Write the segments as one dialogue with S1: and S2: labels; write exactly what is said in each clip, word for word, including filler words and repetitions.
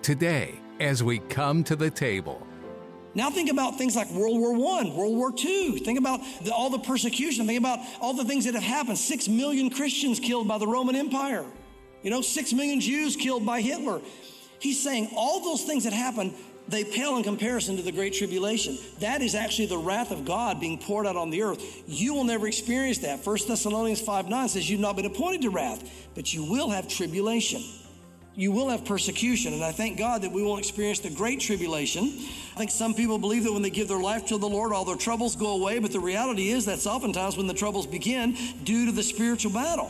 S1: today as we come to the table.
S2: Now think about things like World War One, World War Two. Think about the, all the persecution. Think about all the things that have happened. Six million Christians killed by the Roman Empire. You know, six million Jews killed by Hitler. He's saying all those things that happened, they pale in comparison to the Great Tribulation. That is actually the wrath of God being poured out on the earth. You will never experience that. First Thessalonians five nine says you've not been appointed to wrath, but you will have tribulation. You will have persecution, and I thank God that we won't experience the Great Tribulation. I think some people believe that when they give their life to the Lord, all their troubles go away, but the reality is that's oftentimes when the troubles begin due to the spiritual battle.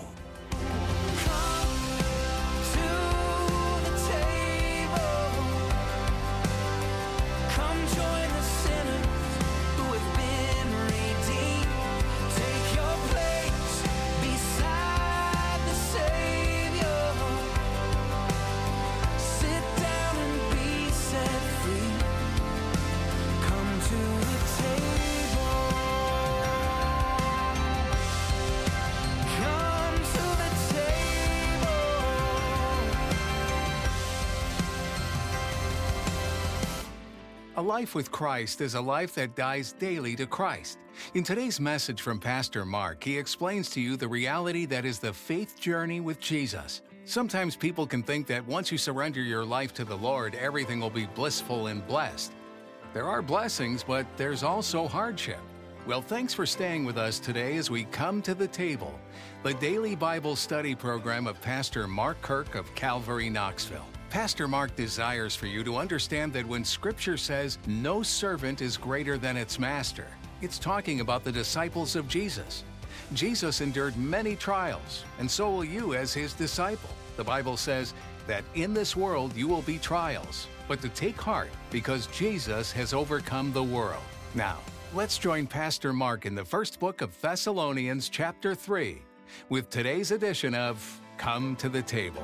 S1: A life with Christ is a life that dies daily to Christ. In today's message from Pastor Mark, he explains to you the reality that is the faith journey with Jesus. Sometimes people can think that once you surrender your life to the Lord, everything will be blissful and blessed. There are blessings, but there's also hardship. Well, thanks for staying with us today as we come to the table, the daily Bible study program of Pastor Mark Kirk of Calvary, Knoxville. Pastor Mark desires for you to understand that when Scripture says no servant is greater than its master, it's talking about the disciples of Jesus. Jesus endured many trials, and so will you as his disciple. The Bible says that in this world you will be trials, but to take heart because Jesus has overcome the world. Now, let's join Pastor Mark in the first book of Thessalonians chapter three with today's edition of Come to the Table.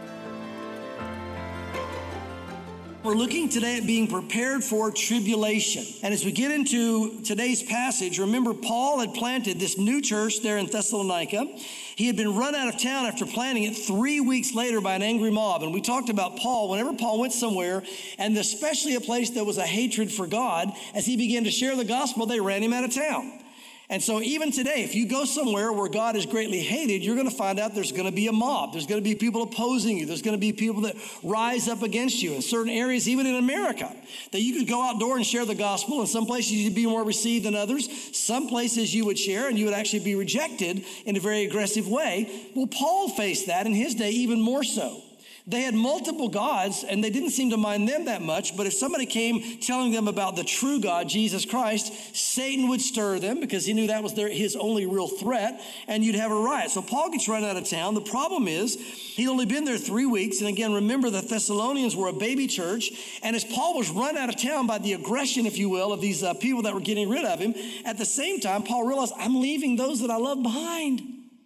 S2: We're looking today at being prepared for tribulation. And as we get into today's passage, remember Paul had planted this new church there in Thessalonica. He had been run out of town after planting it three weeks later by an angry mob. And we talked about Paul, whenever Paul went somewhere, and especially a place that was a hatred for God, as he began to share the gospel, they ran him out of town. And so even today, if you go somewhere where God is greatly hated, you're going to find out there's going to be a mob. There's going to be people opposing you. There's going to be people that rise up against you in certain areas, even in America, that you could go outdoor and share the gospel. In some places you'd be more received than others. Some places you would share and you would actually be rejected in a very aggressive way. Well, Paul faced that in his day even more so. They had multiple gods, and they didn't seem to mind them that much. But if somebody came telling them about the true God, Jesus Christ, Satan would stir them because he knew that was their, his only real threat, and you'd have a riot. So Paul gets run out of town. The problem is he'd only been there three weeks. And again, remember the Thessalonians were a baby church. And as Paul was run out of town by the aggression, if you will, of these uh, people that were getting rid of him, at the same time, Paul realized, I'm leaving those that I love behind.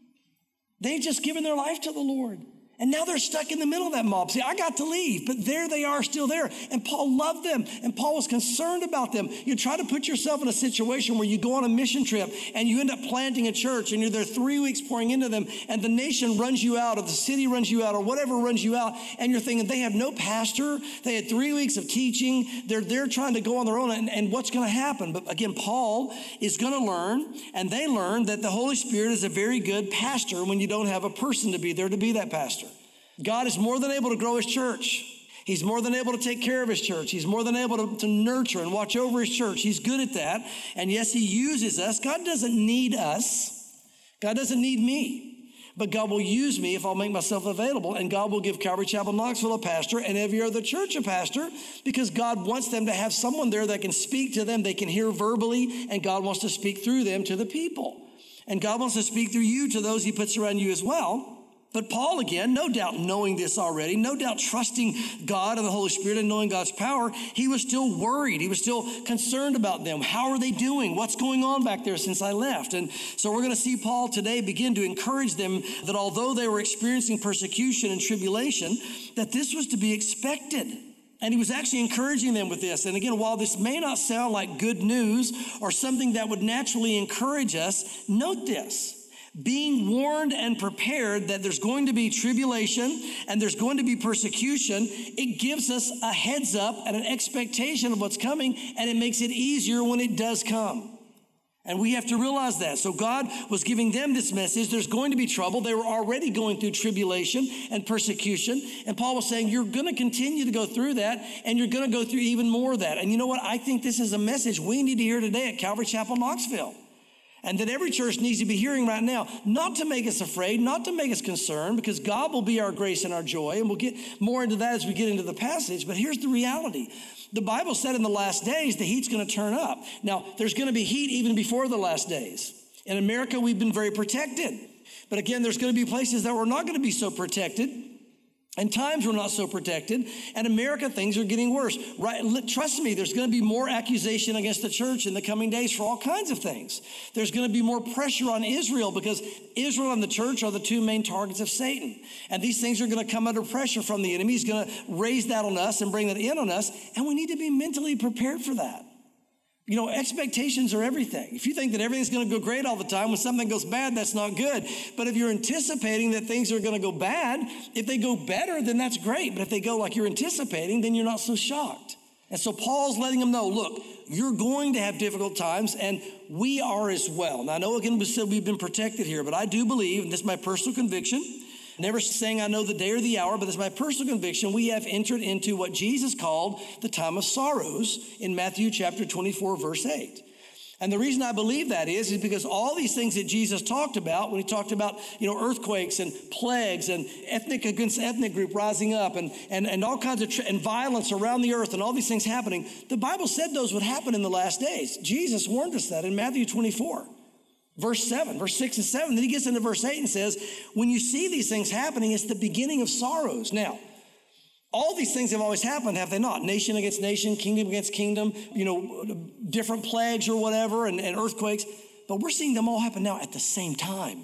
S2: They've just given their life to the Lord. And now they're stuck in the middle of that mob. See, I got to leave, but there they are still there. And Paul loved them, and Paul was concerned about them. You try to put yourself in a situation where you go on a mission trip and you end up planting a church and you're there three weeks pouring into them, and the nation runs you out, or the city runs you out, or whatever runs you out, and you're thinking they have no pastor. They had three weeks of teaching. They're there trying to go on their own, and, and what's going to happen? But again, Paul is going to learn, and they learn that the Holy Spirit is a very good pastor when you don't have a person to be there to be that pastor. God is more than able to grow his church. He's more than able to take care of his church. He's more than able to, to nurture and watch over his church. He's good at that. And yes, he uses us. God doesn't need us. God doesn't need me. But God will use me if I'll make myself available. And God will give Calvary Chapel Knoxville a pastor and every other church a pastor, because God wants them to have someone there that can speak to them. They can hear verbally, and God wants to speak through them to the people. And God wants to speak through you to those he puts around you as well. But Paul, again, no doubt knowing this already, no doubt trusting God and the Holy Spirit and knowing God's power, he was still worried. He was still concerned about them. How are they doing? What's going on back there since I left? And so we're going to see Paul today begin to encourage them that although they were experiencing persecution and tribulation, that this was to be expected. And he was actually encouraging them with this. And again, while this may not sound like good news or something that would naturally encourage us, note this. being warned and prepared that there's going to be tribulation and there's going to be persecution, it gives us a heads up and an expectation of what's coming, and it makes it easier when it does come. And we have to realize that. So God was giving them this message. There's going to be trouble. They were already going through tribulation and persecution. And Paul was saying, you're going to continue to go through that, and you're going to go through even more of that. And you know what? I think this is a message we need to hear today at Calvary Chapel, Knoxville. And that every church needs to be hearing right now, not to make us afraid, not to make us concerned, because God will be our grace and our joy. And we'll get more into that as we get into the passage. But here's the reality. The Bible said in the last days, the heat's going to turn up. Now, there's going to be heat even before the last days. In America, we've been very protected. But again, there's going to be places that we're not going to be so protected. And times we're not so protected. And America, things are getting worse. Right? Trust me, there's going to be more accusation against the church in the coming days for all kinds of things. There's going to be more pressure on Israel because Israel and the church are the two main targets of Satan. And these things are going to come under pressure from the enemy. He's going to raise that on us and bring that in on us. And we need to be mentally prepared for that. You know, expectations are everything. If you think that everything's going to go great all the time, when something goes bad, that's not good. But if you're anticipating that things are going to go bad, if they go better, then that's great. But if they go like you're anticipating, then you're not so shocked. And so Paul's letting them know, look, you're going to have difficult times, and we are as well. Now, I know, again, we said we've been protected here, but I do believe, and this is my personal conviction, never saying I know the day or the hour, but this is my personal conviction, we have entered into what Jesus called the time of sorrows in Matthew chapter twenty-four, verse eight. And the reason I believe that is, is because all these things that Jesus talked about, when he talked about, you know, earthquakes and plagues and ethnic against ethnic group rising up and, and, and all kinds of, tra- and violence around the earth and all these things happening, the Bible said those would happen in the last days. Jesus warned us that in Matthew twenty-four. Verse seven, verse six and seven. Then he gets into verse eight and says, when you see these things happening, it's the beginning of sorrows. Now, all these things have always happened, have they not? Nation against nation, kingdom against kingdom, you know, different plagues or whatever, and, and earthquakes. But we're seeing them all happen now at the same time.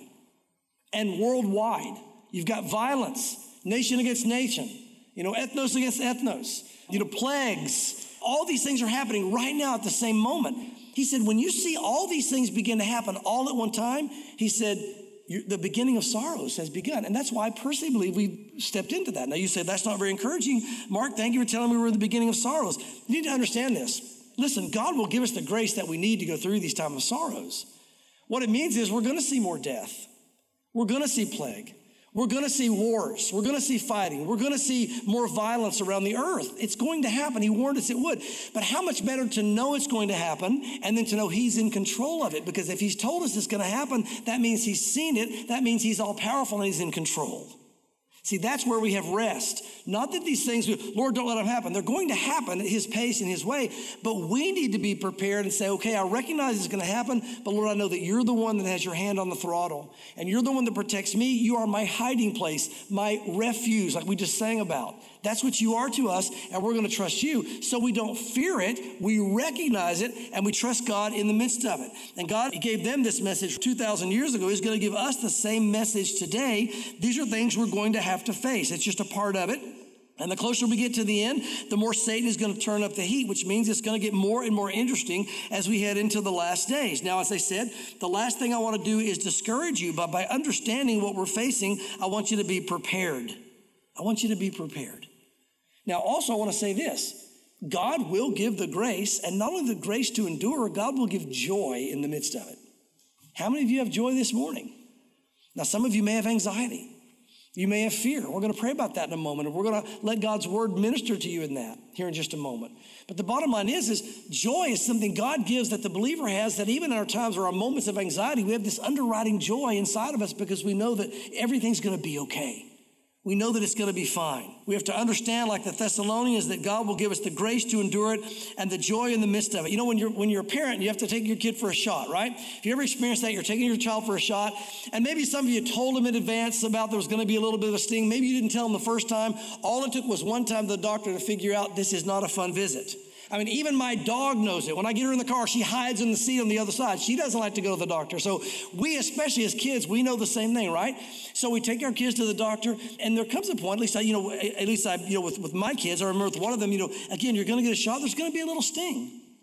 S2: And worldwide, you've got violence, nation against nation, you know, ethnos against ethnos, you know, plagues. All these things are happening right now at the same moment. He said, when you see all these things begin to happen all at one time, he said, the beginning of sorrows has begun. And that's why I personally believe we've stepped into that. Now you say, that's not very encouraging. Mark, thank you for telling me we're at the beginning of sorrows. You need to understand this. Listen, God will give us the grace that we need to go through these times of sorrows. What it means is we're going to see more death. We're going to see plague. We're going to see wars. We're going to see fighting. We're going to see more violence around the earth. It's going to happen. He warned us it would. But how much better to know it's going to happen and then to know he's in control of it? Because if he's told us it's going to happen, that means he's seen it. That means he's all powerful and he's in control. See, that's where we have rest. Not that these things, Lord, don't let them happen. They're going to happen at his pace and his way, but we need to be prepared and say, okay, I recognize it's going to happen, but Lord, I know that you're the one that has your hand on the throttle, and you're the one that protects me. You are my hiding place, my refuge, like we just sang about. That's what you are to us, and we're going to trust you. So we don't fear it, we recognize it, and we trust God in the midst of it. And God gave them this message two thousand years ago. He's going to give us the same message today. These are things we're going to have to face. It's just a part of it. And the closer we get to the end, the more Satan is going to turn up the heat, which means it's going to get more and more interesting as we head into the last days. Now, as I said, the last thing I want to do is discourage you, but by understanding what we're facing, I want you to be prepared. I want you to be prepared. Now, also, I want to say this. God will give the grace, and not only the grace to endure, God will give joy in the midst of it. How many of you have joy this morning? Now, some of you may have anxiety. You may have fear. We're going to pray about that in a moment, and we're going to let God's word minister to you in that here in just a moment. But the bottom line is, is joy is something God gives that the believer has, that even in our times or our moments of anxiety, we have this underwriting joy inside of us because we know that everything's going to be okay. We know that it's going to be fine. We have to understand, like the Thessalonians, that God will give us the grace to endure it and the joy in the midst of it. You know, when you're when you're a parent, you have to take your kid for a shot, right? If you ever experienced that, you're taking your child for a shot, and maybe some of you told them in advance about there was going to be a little bit of a sting. Maybe you didn't tell them the first time. All it took was one time to the doctor to figure out this is not a fun visit. I mean, even my dog knows it. When I get her in the car, she hides in the seat on the other side. She doesn't like to go to the doctor. So we, especially as kids, we know the same thing, right? So we take our kids to the doctor, and there comes a point, at least I, you know, at least I, you know, with, with my kids, I remember with one of them, you know, again, you're going to get a shot. There's going to be a little sting.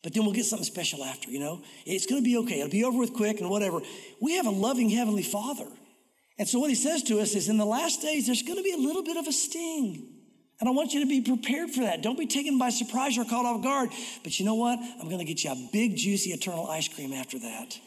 S2: but then we'll get something special after, you know? It's going to be okay. It'll be over with quick and whatever. We have a loving Heavenly Father. And so what he says to us is in the last days, there's going to be a little bit of a sting. And I want you to be prepared for that. Don't be taken by surprise or caught off guard. But you know what? I'm going to get you a big, juicy, eternal ice cream after that.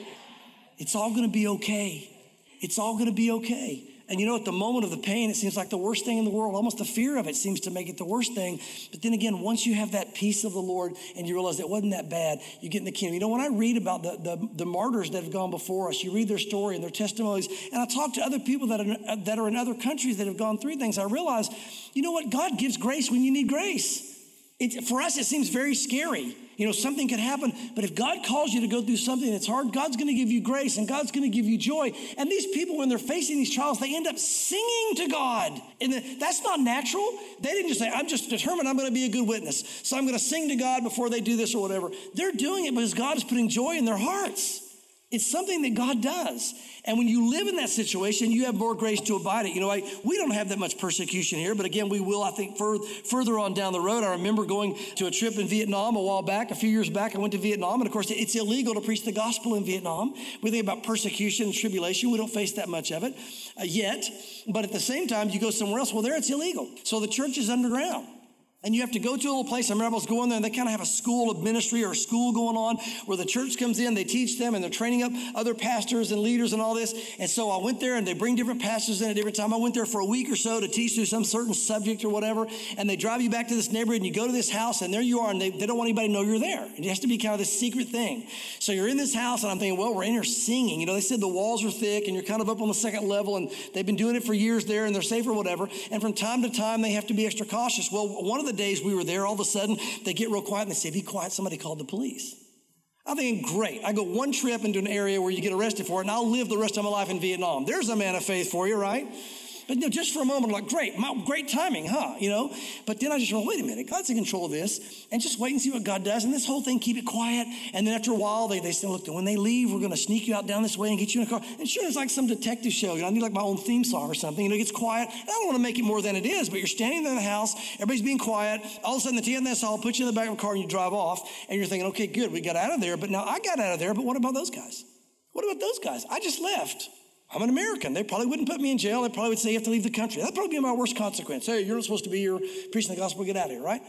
S2: It's all going to be okay. It's all going to be okay. And you know, at the moment of the pain, it seems like the worst thing in the world. Almost the fear of it seems to make it the worst thing. But then again, once you have that peace of the Lord and you realize it wasn't that bad, you get in the kingdom. You know, when I read about the, the, the martyrs that have gone before us, you read their story and their testimonies, and I talk to other people that are, that are in other countries that have gone through things, I realize, you know what? God gives grace when you need grace. It, for us, it seems very scary. You know, something could happen, but if God calls you to go through something that's hard, God's going to give you grace and God's going to give you joy. And these people, when they're facing these trials, they end up singing to God. And the, that's not natural. They didn't just say, I'm just determined I'm going to be a good witness, so I'm going to sing to God before they do this or whatever. They're doing it because God is putting joy in their hearts. It's something that God does. And when you live in that situation, you have more grace to abide it. You know, I, we don't have that much persecution here, but again, we will, I think, further, further on down the road. I remember going to a trip in Vietnam a while back, a few years back. I went to Vietnam, and of course, it's illegal to preach the gospel in Vietnam. We think about persecution and tribulation. We don't face that much of it uh, yet. But at the same time, you go somewhere else, well, there it's illegal. So the church is underground. And you have to go to a little place. I remember I was going there, and they kind of have a school of ministry or a school going on where the church comes in, they teach them, and they're training up other pastors and leaders and all this. And so I went there, and they bring different pastors in at different time. I went there for a week or so to teach through some certain subject or whatever, and they drive you back to this neighborhood, and you go to this house, and there you are, and they, they don't want anybody to know you're there. It has to be kind of this secret thing. So you're in this house, and I'm thinking, well, we're in here singing. You know, they said the walls are thick, and you're kind of up on the second level, and they've been doing it for years there, and they're safe or whatever. And from time to time, they have to be extra cautious. Well, one of the days we were there, all of a sudden, they get real quiet and they say, be quiet, somebody called the police. I'm thinking, great. I go one trip into an area where you get arrested for it, and I'll live the rest of my life in Vietnam. There's a man of faith for you, right? But you know, just for a moment, I'm like, great, my, great timing, huh? You know. But then I just went, wait a minute, God's in control of this, and just wait and see what God does. And this whole thing, keep it quiet. And then after a while, they, they say, look, when they leave, we're going to sneak you out down this way and get you in a car. And sure, it's like some detective show. You know, I need like my own theme song or something. You know, it gets quiet. I don't want to make it more than it is, but you're standing there in the house, everybody's being quiet. All of a sudden, the T N S will put you in the back of a car and you drive off, and you're thinking, okay, good, we got out of there. But now I got out of there, but what about those guys? What about those guys? I just left. I'm an American. They probably wouldn't put me in jail. They probably would say you have to leave the country. That'd probably be my worst consequence. Hey, you're not supposed to be here preaching the gospel. Get out of here, right?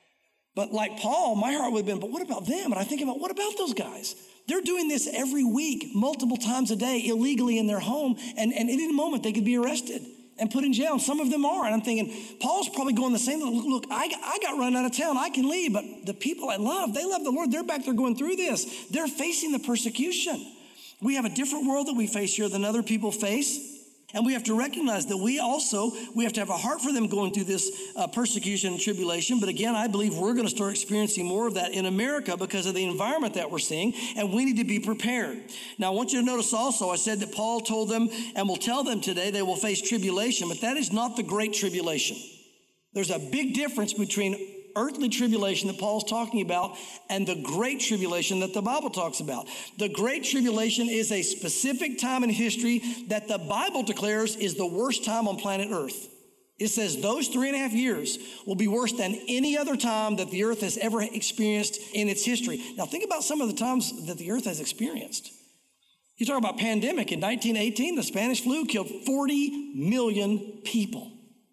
S2: But like Paul, my heart would have been, but what about them? And I think about, what about those guys? They're doing this every week, multiple times a day, illegally in their home. And, and at any moment, they could be arrested and put in jail. And some of them are. And I'm thinking, Paul's probably going the same. Look, look I, I got run out of town. I can leave. But the people I love, they love the Lord. They're back there going through this. They're facing the persecution. We have a different world that we face here than other people face. And we have to recognize that we also, we have to have a heart for them going through this uh, persecution and tribulation. But again, I believe we're going to start experiencing more of that in America because of the environment that we're seeing. And we need to be prepared. Now, I want you to notice also, I said that Paul told them and will tell them today they will face tribulation. But that is not the great tribulation. There's a big difference between earthly tribulation that Paul's talking about and the great tribulation that the Bible talks about. The great tribulation is a specific time in history that the Bible declares is the worst time on planet Earth. It says those three and a half years will be worse than any other time that the earth has ever experienced in its history. Now think about some of the times that the earth has experienced. You talk about pandemic. In nineteen eighteen, the Spanish flu killed forty million people.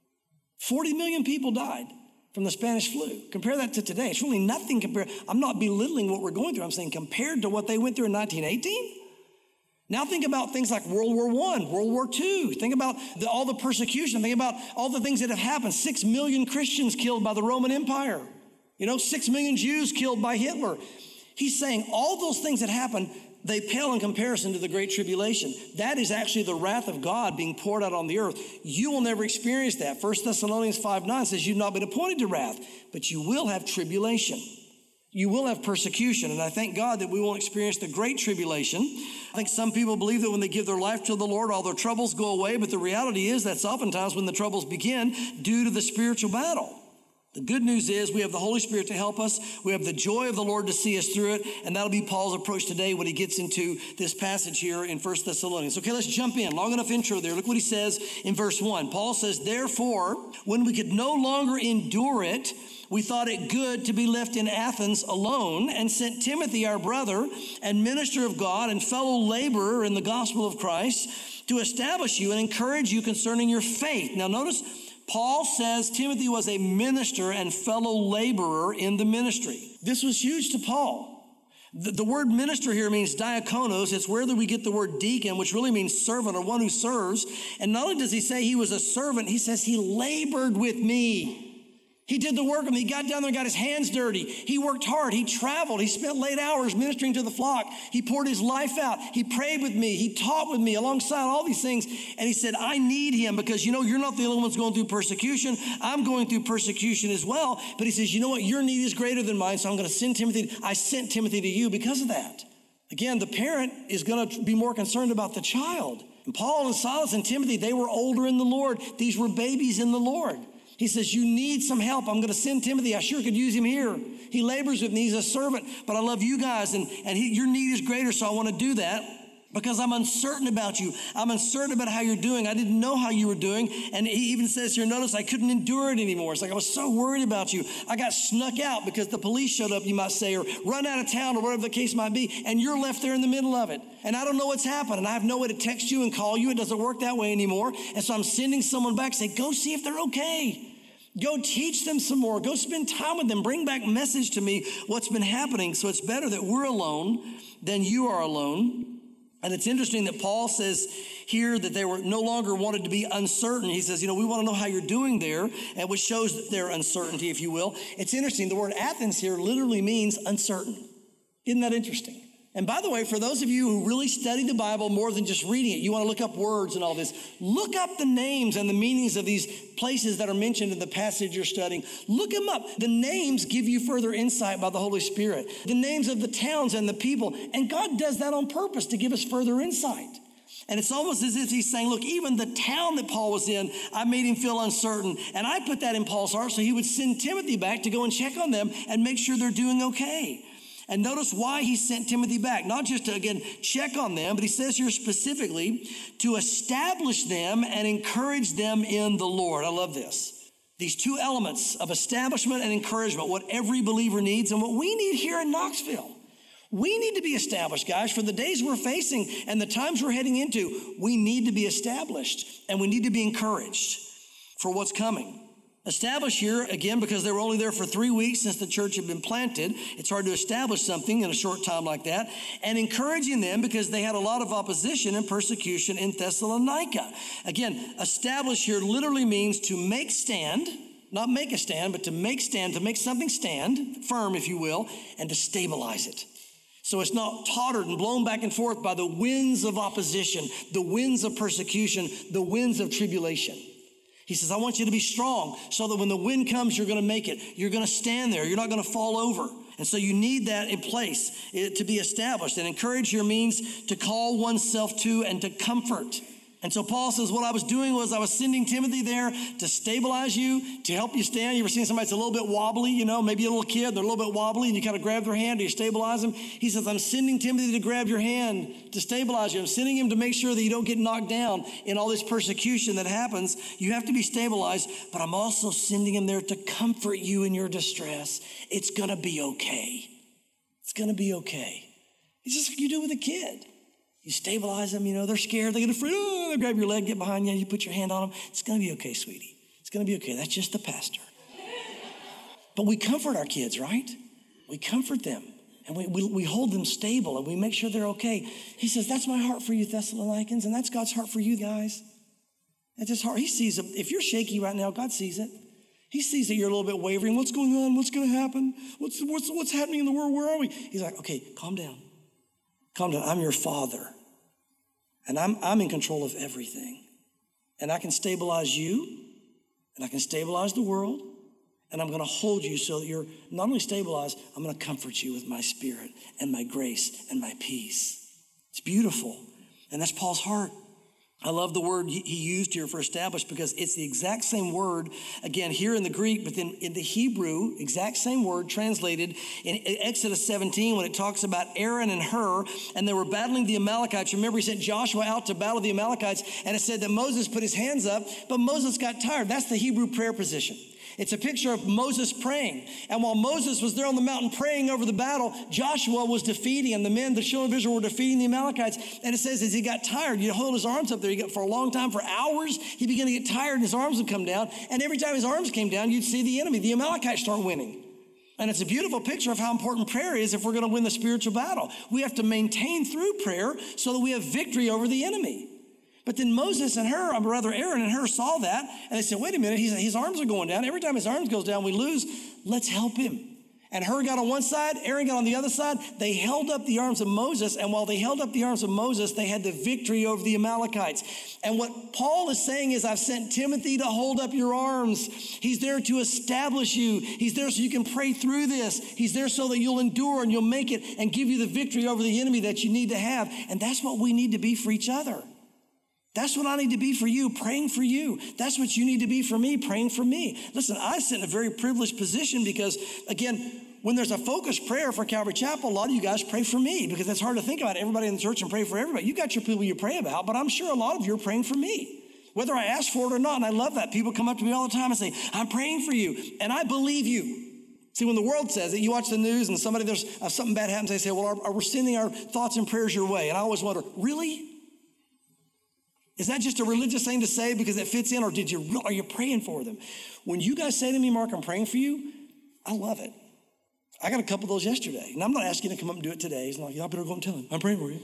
S2: forty million people died from the Spanish flu. Compare that to today. It's really nothing compared. I'm not belittling what we're going through. I'm saying compared to what they went through in nineteen eighteen. Now think about things like World War One, World War Two. Think about the, all the persecution. Think about all the things that have happened. Six million Christians killed by the Roman Empire. You know, six million Jews killed by Hitler. He's saying all those things that happened, they pale in comparison to the Great Tribulation. That is actually the wrath of God being poured out on the earth. You will never experience that. First Thessalonians five nine says you've not been appointed to wrath, but you will have tribulation. You will have persecution. And I thank God that we won't experience the Great Tribulation. I think some people believe that when they give their life to the Lord, all their troubles go away. But the reality is that's oftentimes when the troubles begin due to the spiritual battle. The good news is we have the Holy Spirit to help us. We have the joy of the Lord to see us through it. And that'll be Paul's approach today when he gets into this passage here in First Thessalonians. Okay, let's jump in. Long enough intro there. Look what he says in verse one. Paul says, therefore, when we could no longer endure it, we thought it good to be left in Athens alone and sent Timothy, our brother and minister of God and fellow laborer in the gospel of Christ, to establish you and encourage you concerning your faith. Now notice, Paul says Timothy was a minister and fellow laborer in the ministry. This was huge to Paul. The, the word minister here means diakonos. It's where we get the word deacon, which really means servant or one who serves. And not only does he say he was a servant, he says he labored with me. He did the work of me. He got down there and got his hands dirty. He worked hard. He traveled. He spent late hours ministering to the flock. He poured his life out. He prayed with me. He taught with me alongside all these things. And he said, I need him because, you know, you're not the only ones going through persecution. I'm going through persecution as well. But he says, you know what? Your need is greater than mine. So I'm going to send Timothy. I sent Timothy to you because of that. Again, the parent is going to be more concerned about the child. And Paul and Silas and Timothy, they were older in the Lord. These were babies in the Lord. He says, you need some help. I'm going to send Timothy. I sure could use him here. He labors with me. He's a servant, but I love you guys, and, and he, your need is greater, so I want to do that because I'm uncertain about you. I'm uncertain about how you're doing. I didn't know how you were doing, and he even says here, notice I couldn't endure it anymore. It's like I was so worried about you. I got snuck out because the police showed up, you might say, or run out of town or whatever the case might be, and you're left there in the middle of it. And I don't know what's happened, and I have no way to text you and call you. It doesn't work that way anymore, and so I'm sending someone back, say, go see if they're okay. Go teach them some more. Go spend time with them. Bring back message to me what's been happening. So it's better that we're alone than you are alone. And it's interesting that Paul says here that they were no longer wanted to be uncertain. He says, you know, we want to know how you're doing there, and which shows their uncertainty, if you will. It's interesting. The word Athens here literally means uncertain. Isn't that interesting? And by the way, for those of you who really study the Bible more than just reading it, you want to look up words and all this, look up the names and the meanings of these places that are mentioned in the passage you're studying. Look them up. The names give you further insight by the Holy Spirit. The names of the towns and the people. And God does that on purpose to give us further insight. And it's almost as if he's saying, look, even the town that Paul was in, I made him feel uncertain. And I put that in Paul's heart so he would send Timothy back to go and check on them and make sure they're doing okay. And notice why he sent Timothy back, not just to, again, check on them, but he says here specifically to establish them and encourage them in the Lord. I love this. These two elements of establishment and encouragement, what every believer needs and what we need here in Knoxville. We need to be established, guys, for the days we're facing and the times we're heading into. We need to be established and we need to be encouraged for what's coming. Establish here, again, because they were only there for three weeks since the church had been planted. It's hard to establish something in a short time like that. And encouraging them because they had a lot of opposition and persecution in Thessalonica. Again, establish here literally means to make stand, not make a stand, but to make stand, to make something stand, firm, if you will, and to stabilize it. So it's not tottered and blown back and forth by the winds of opposition, the winds of persecution, the winds of tribulation. He says, I want you to be strong so that when the wind comes, you're going to make it. You're going to stand there. You're not going to fall over. And so you need that in place to be established. And encourage here means to call oneself to and to comfort. And so Paul says, what I was doing was I was sending Timothy there to stabilize you, to help you stand. You ever seen somebody that's a little bit wobbly, you know, maybe a little kid, they're a little bit wobbly, and you kind of grab their hand, do you stabilize them? He says, I'm sending Timothy to grab your hand, to stabilize you. I'm sending him to make sure that you don't get knocked down in all this persecution that happens. You have to be stabilized, but I'm also sending him there to comfort you in your distress. It's going to be okay. It's going to be okay. It's just like you do with a kid. You stabilize them, you know, they're scared, they get afraid, oh, they grab your leg, get behind you, you put your hand on them. It's going to be okay, sweetie. It's going to be okay. That's just the pastor. But we comfort our kids, right? We comfort them, and we, we, we hold them stable, and we make sure they're okay. He says, that's my heart for you, Thessalonians, and that's God's heart for you guys. That's his heart. He sees it. If you're shaky right now, God sees it. He sees that you're a little bit wavering. What's going on? What's going to happen? What's, what's, what's happening in the world? Where are we? He's like, okay, calm down. Calm down. I'm your father, and I'm, I'm in control of everything. And I can stabilize you, and I can stabilize the world, and I'm going to hold you so that you're not only stabilized, I'm going to comfort you with my spirit and my grace and my peace. It's beautiful, and that's Paul's heart. I love the word he used here for established because it's the exact same word, again, here in the Greek, but then in the Hebrew, exact same word translated in Exodus seventeen when it talks about Aaron and Hur, and they were battling the Amalekites. Remember, he sent Joshua out to battle the Amalekites, and it said that Moses put his hands up, but Moses got tired. That's the Hebrew prayer position. It's a picture of Moses praying. And while Moses was there on the mountain praying over the battle, Joshua was defeating, and the men, the children of Israel, were defeating the Amalekites. And it says as he got tired, you hold his arms up there, he got, for a long time, for hours, he began to get tired and his arms would come down. And every time his arms came down, you'd see the enemy, the Amalekites, start winning. And it's a beautiful picture of how important prayer is if we're going to win the spiritual battle. We have to maintain through prayer so that we have victory over the enemy. But then Moses and her, or rather Aaron and her, saw that, and they said, wait a minute, his, his arms are going down. Every time his arms goes down, we lose. Let's help him. And Hur got on one side, Aaron got on the other side. They held up the arms of Moses, and while they held up the arms of Moses, they had the victory over the Amalekites. And what Paul is saying is, I've sent Timothy to hold up your arms. He's there to establish you. He's there so you can pray through this. He's there so that you'll endure and you'll make it and give you the victory over the enemy that you need to have. And that's what we need to be for each other. That's what I need to be for you, praying for you. That's what you need to be for me, praying for me. Listen, I sit in a very privileged position because, again, when there's a focused prayer for Calvary Chapel, a lot of you guys pray for me because it's hard to think about everybody in the church and pray for everybody. You got your people you pray about, but I'm sure a lot of you are praying for me, whether I ask for it or not. And I love that. People come up to me all the time and say, I'm praying for you. And I believe you. See, when the world says it, you watch the news and somebody, there's uh, something bad happens, they say, well, are, are we're sending our thoughts and prayers your way. And I always wonder, really? Is that just a religious thing to say because it fits in, or did you, are you praying for them? When you guys say to me, Mark, I'm praying for you, I love it. I got a couple of those yesterday, and I'm not asking you to come up and do it today. He's like, y'all better go and tell him, I'm praying for you.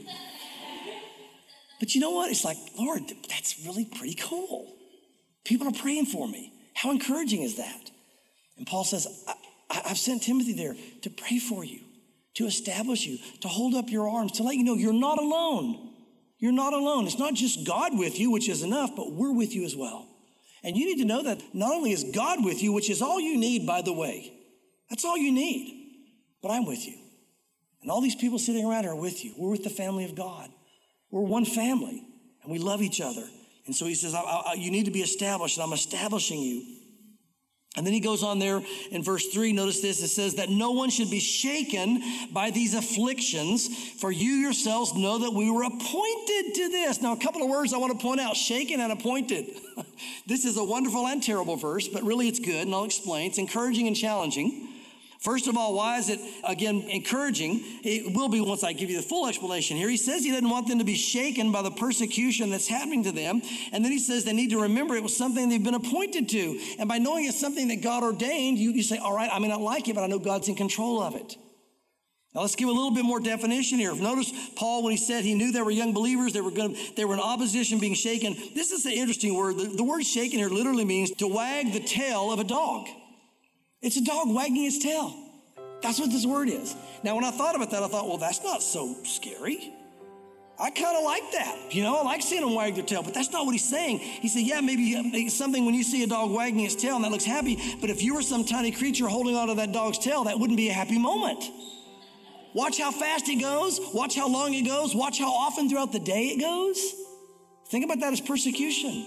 S2: But you know what? It's like, Lord, that's really pretty cool. People are praying for me. How encouraging is that? And Paul says, I, I've sent Timothy there to pray for you, to establish you, to hold up your arms, to let you know you're not alone. You're not alone. It's not just God with you, which is enough, but we're with you as well. And you need to know that not only is God with you, which is all you need, by the way. That's all you need. But I'm with you. And all these people sitting around are with you. We're with the family of God. We're one family, and we love each other. And so he says, I, I, you need to be established, and I'm establishing you. And then he goes on there in verse three, notice this, it says that no one should be shaken by these afflictions, for you yourselves know that we were appointed to this. Now, a couple of words I want to point out, shaken and appointed. This is a wonderful and terrible verse, but really it's good, and I'll explain. It's encouraging and challenging. First of all, why is it, again, encouraging? It will be once I give you the full explanation here. He says he doesn't want them to be shaken by the persecution that's happening to them. And then he says they need to remember it was something they've been appointed to. And by knowing it's something that God ordained, you, you say, all right, I may not like it, but I know God's in control of it. Now let's give a little bit more definition here. Notice Paul, when he said he knew there were young believers, they were going to, they were in opposition, being shaken. This is an interesting word. The, the word shaken here literally means to wag the tail of a dog. It's a dog wagging its tail. That's what this word is. Now, when I thought about that, I thought, well, that's not so scary. I kind of like that. You know, I like seeing them wag their tail, but that's not what he's saying. He said, yeah, maybe something when you see a dog wagging its tail and that looks happy, but if you were some tiny creature holding onto that dog's tail, that wouldn't be a happy moment. Watch how fast it goes. Watch how long it goes. Watch how often throughout the day it goes. Think about that as persecution.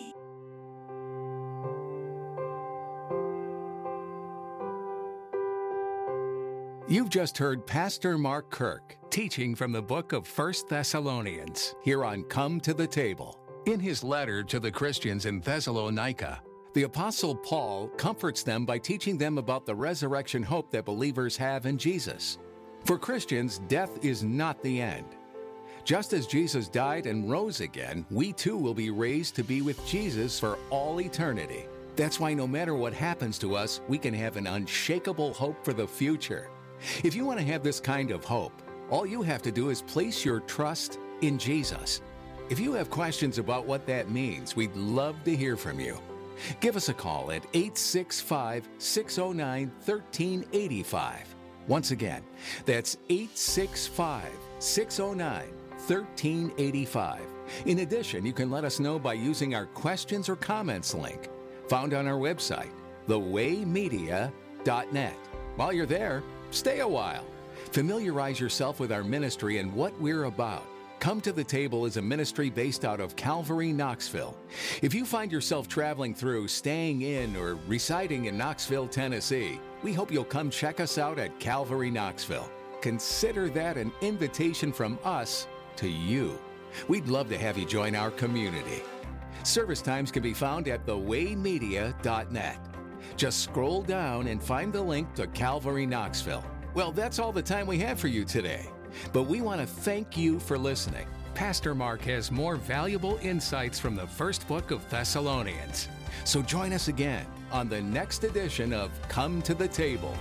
S1: You've just heard Pastor Mark Kirk teaching from the book of First Thessalonians here on Come to the Table. In his letter to the Christians in Thessalonica, the Apostle Paul comforts them by teaching them about the resurrection hope that believers have in Jesus. For Christians, death is not the end. Just as Jesus died and rose again, we too will be raised to be with Jesus for all eternity. That's why no matter what happens to us, we can have an unshakable hope for the future. If you want to have this kind of hope, all you have to do is place your trust in Jesus. If you have questions about what that means, we'd love to hear from you. Give us a call at eight six five, six oh nine, one three eight five. Once again, that's eight six five, six oh nine, one three eight five. In addition, you can let us know by using our questions or comments link found on our website, the way media dot net. While you're there, stay a while. Familiarize yourself with our ministry and what we're about. Come to the Table is a ministry based out of Calvary, Knoxville. If you find yourself traveling through, staying in, or residing in Knoxville, Tennessee, we hope you'll come check us out at Calvary, Knoxville. Consider that an invitation from us to you. We'd love to have you join our community. Service times can be found at the way media dot net. Just scroll down and find the link to Calvary Knoxville. Well, that's all the time we have for you today. But we want to thank you for listening. Pastor Mark has more valuable insights from the first book of Thessalonians. So join us again on the next edition of Come to the Table.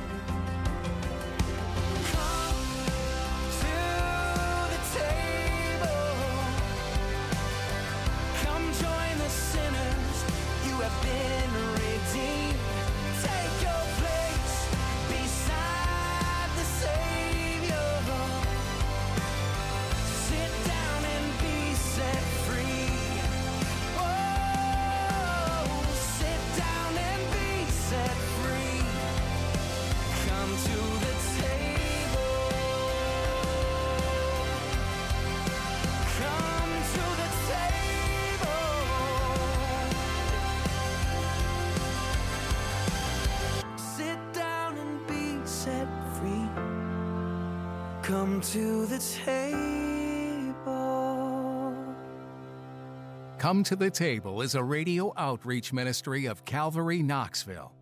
S3: Come to the table.
S1: Come to the Table is a radio outreach ministry of Calvary Knoxville.